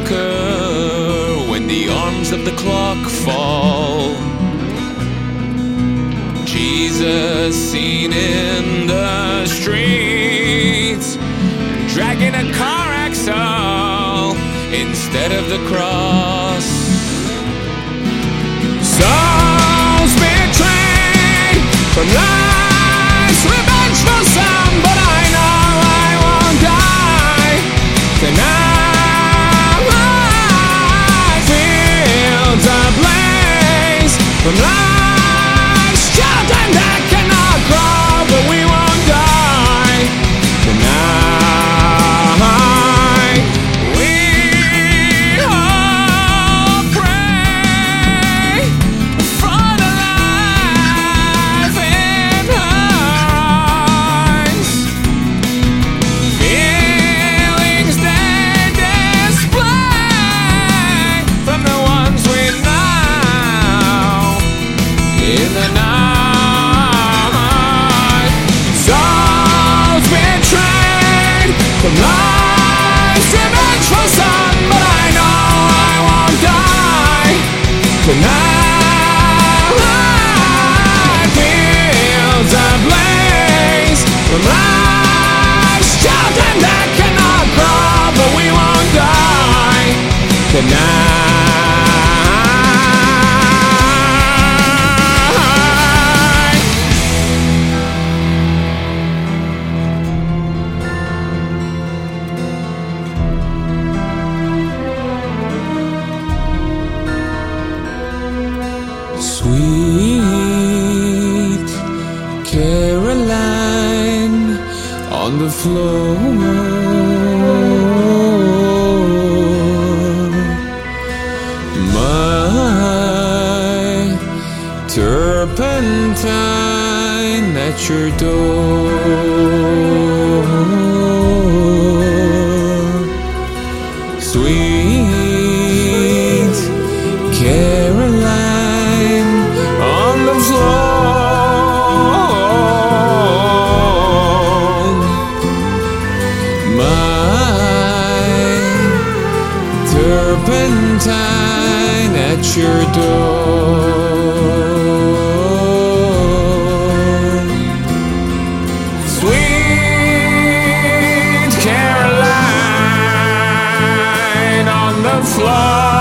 occur when the arms of the clock fall. Jesus seen in the streets, dragging a car axle instead of the cross. Souls betrayed from life's revengeful sun, but I know I won't die tonight. Fields ablaze from life's children that cannot grow, but we won't die tonight. We all pray for the life in us. Feelings they display from the ones we know in the night. Souls betrayed from life's revengeful sun, but I know I won't die tonight. Fields ablaze from life's children that cannot grow, but we won't die tonight. Sweet Caroline on the floor, my turpentine at your door. Sweet Caroline on the floor, my turpentine at your door. Sweet Caroline on the floor.